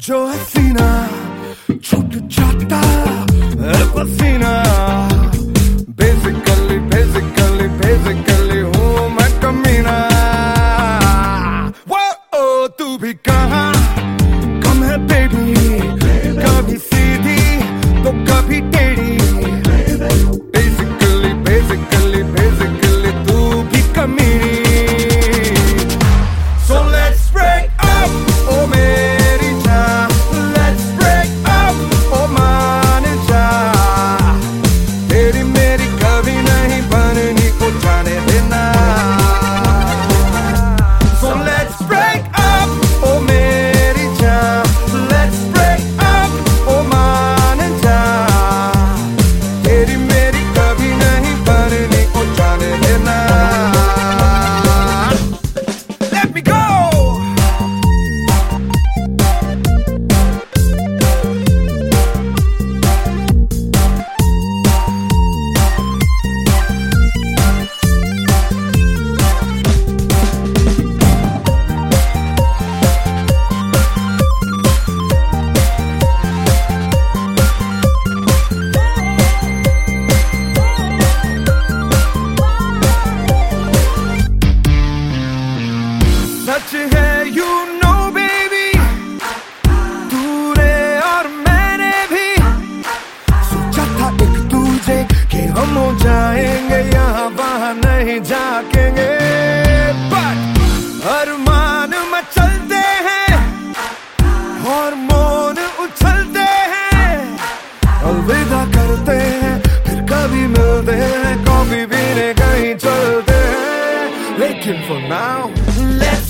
जो हसीना छूट जाता है पसीना। बेसिकली हूँ मैं कमीना। वो तू भी कहाँ कम है बेबी, कभी सीधी तो कभी टेढ़ी। बेसिकली तू भी कमीनी। So let's break up, oh मेरी जान, let's break up, oh मान जा। तेरी मेरी कभी नहीं बननी, को जाने देना। So let's break up, oh मेरी जान, let's break up, oh मान जा। तेरी मेरी कभी नहीं बननी, को जाने देना। Let me go. सच है you know baby, तूने और मैंने भी सोचा था एक दूजे कि हम हो जाएंगे, यहाँ वहाँ नहीं जाकेंगे। But अरमान मचलते हैं, हार्मोन उछलते हैं, अलविदा करते हैं, फिर कभी मिलते हैं, कॉफी पीने कहीं चलते हैं। लेकिन for now let's